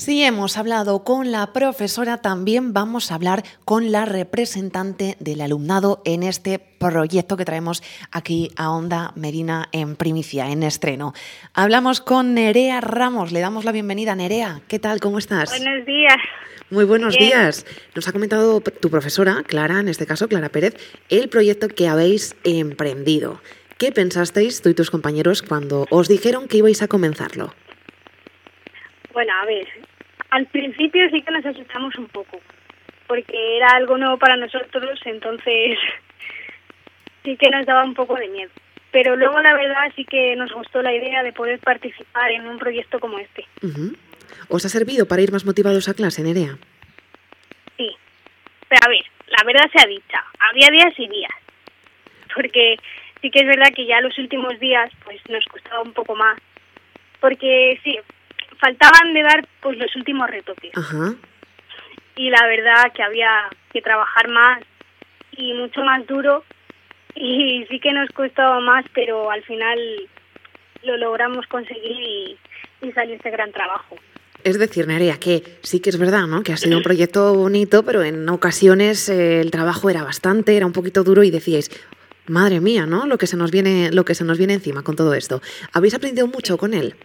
Si hemos hablado con la profesora, también vamos a hablar con la representante del alumnado en este proyecto que traemos aquí a Onda Medina en primicia, en estreno. Hablamos con Nerea Ramos, le damos la bienvenida. Nerea, ¿qué tal? ¿Cómo estás? Buenos días. Muy buenos días. Nos ha comentado tu profesora, Clara, en este caso, Clara Pérez, el proyecto que habéis emprendido. ¿Qué pensasteis tú y tus compañeros cuando os dijeron que ibais a comenzarlo? Bueno, a ver, al principio sí que nos asustamos un poco, porque era algo nuevo para nosotros, entonces sí que nos daba un poco de miedo. Pero luego la verdad sí que nos gustó la idea de poder participar en un proyecto como este. ¿Os ha servido para ir más motivados a clase, Nerea? Sí, pero a ver, la verdad sea dicha, había días y días, porque sí que es verdad que ya los últimos días pues nos costaba un poco más, porque sí, faltaban de dar pues los últimos retoques. Ajá. Y la verdad que había que trabajar más y mucho más duro, y sí que nos costaba más, pero al final lo logramos conseguir y salió este gran trabajo. Es decir, Nerea, que sí que es verdad, ¿no?, que ha sido un proyecto bonito, pero en ocasiones el trabajo era bastante, era un poquito duro y decíais, madre mía, ¿no?, lo que se nos viene encima con todo esto. ¿Habéis aprendido mucho con él?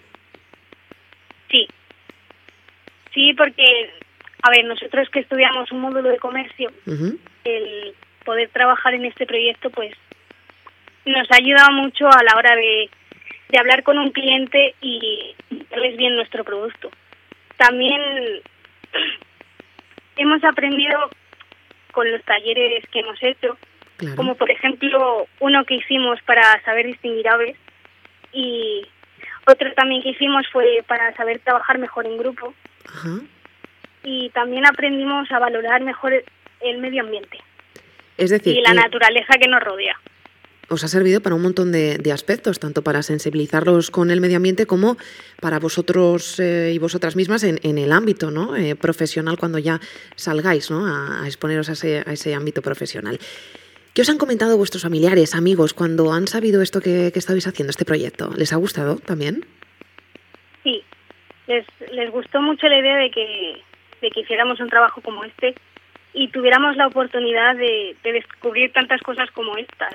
Sí, porque, a ver, nosotros que estudiamos un módulo de comercio, el poder trabajar en este proyecto, pues, nos ha ayudado mucho a la hora de hablar con un cliente y darles bien nuestro producto. También hemos aprendido con los talleres que hemos hecho, claro, como por ejemplo uno que hicimos para saber distinguir aves y otro también que hicimos fue para saber trabajar mejor en grupo. Ajá. Y también aprendimos a valorar mejor el medio ambiente, es decir, y la naturaleza que nos rodea. Os ha servido para un montón de aspectos, tanto para sensibilizarlos con el medio ambiente como para vosotros y vosotras mismas en el ámbito, ¿no?, profesional, cuando ya salgáis, ¿no?, a exponeros a ese ámbito profesional. ¿Qué os han comentado vuestros familiares, amigos, cuando han sabido esto que estabais haciendo, este proyecto? ¿Les ha gustado también? Sí, les gustó mucho la idea de que hiciéramos un trabajo como este y tuviéramos la oportunidad de descubrir tantas cosas como estas,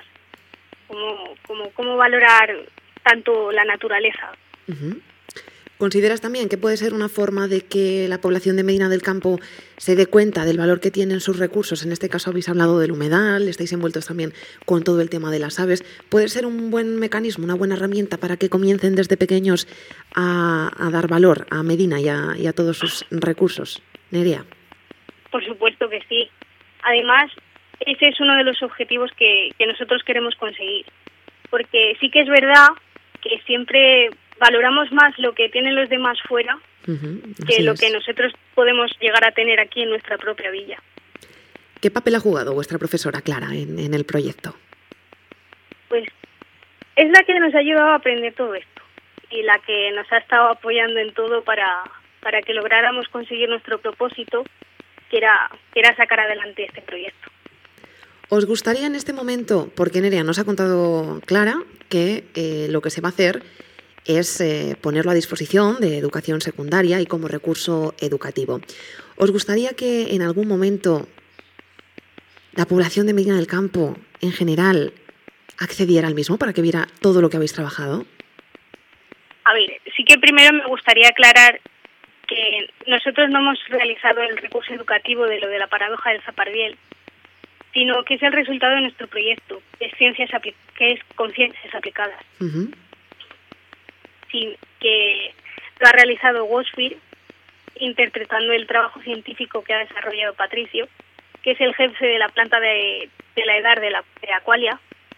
como valorar tanto la naturaleza. ¿Consideras también que puede ser una forma de que la población de Medina del Campo se dé cuenta del valor que tienen sus recursos? En este caso habéis hablado del humedal, estáis envueltos también con todo el tema de las aves. ¿Puede ser un buen mecanismo, una buena herramienta para que comiencen desde pequeños a dar valor a Medina y a todos sus recursos? Nerea. Por supuesto que sí. Además, ese es uno de los objetivos que nosotros queremos conseguir. Porque sí que es verdad que siempre valoramos más lo que tienen los demás fuera que lo que nosotros podemos llegar a tener aquí en nuestra propia villa. ¿Qué papel ha jugado vuestra profesora Clara en el proyecto? Pues es la que nos ha ayudado a aprender todo esto y la que nos ha estado apoyando en todo para que lográramos conseguir nuestro propósito, que era sacar adelante este proyecto. ¿Os gustaría en este momento, porque Nerea nos ha contado Clara que lo que se va a hacer es ponerlo a disposición de educación secundaria y como recurso educativo? ¿Os gustaría que en algún momento la población de Medina del Campo en general accediera al mismo para que viera todo lo que habéis trabajado? A ver, sí que primero me gustaría aclarar que nosotros no hemos realizado el recurso educativo de lo de la paradoja del Zapardiel, sino que es el resultado de nuestro proyecto, que es con ciencias aplicadas. Sí, que lo ha realizado Wosfir, interpretando el trabajo científico que ha desarrollado Patricio, que es el jefe de la planta de la EDAR de Aqualia.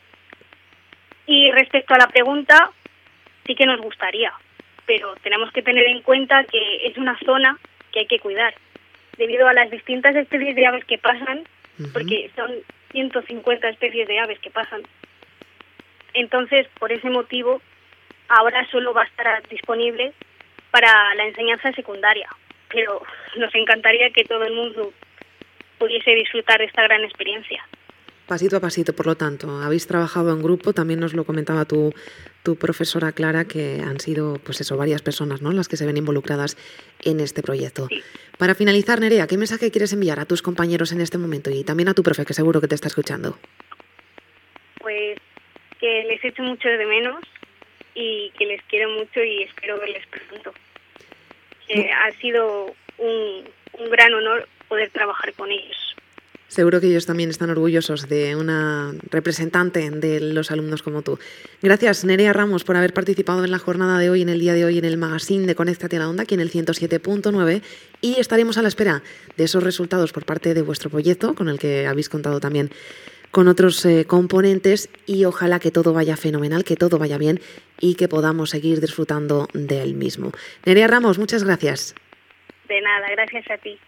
Y respecto a la pregunta, sí que nos gustaría, pero tenemos que tener en cuenta que es una zona que hay que cuidar, debido a las distintas especies de aves que pasan, porque son 150 especies de aves que pasan. Entonces, por ese motivo, ahora solo va a estar disponible para la enseñanza secundaria, pero nos encantaría que todo el mundo pudiese disfrutar de esta gran experiencia. Pasito a pasito, por lo tanto. Habéis trabajado en grupo, también nos lo comentaba tu profesora Clara, que han sido pues eso, varias personas, ¿no?, las que se ven involucradas en este proyecto. Sí. Para finalizar, Nerea, ¿qué mensaje quieres enviar a tus compañeros en este momento y también a tu profe, que seguro que te está escuchando? Pues que les echo mucho de menos y que les quiero mucho y espero verles pronto. Ha sido un gran honor poder trabajar con ellos. Seguro que ellos también están orgullosos de una representante de los alumnos como tú. Gracias, Nerea Ramos, por haber participado en la jornada de hoy, en el día de hoy, en el magazine de Conéctate a la Onda, aquí en el 107.9, y estaremos a la espera de esos resultados por parte de vuestro proyecto, con el que habéis contado también con otros componentes, y ojalá que todo vaya fenomenal, que todo vaya bien y que podamos seguir disfrutando del mismo. Nerea Ramos, muchas gracias. De nada, gracias a ti.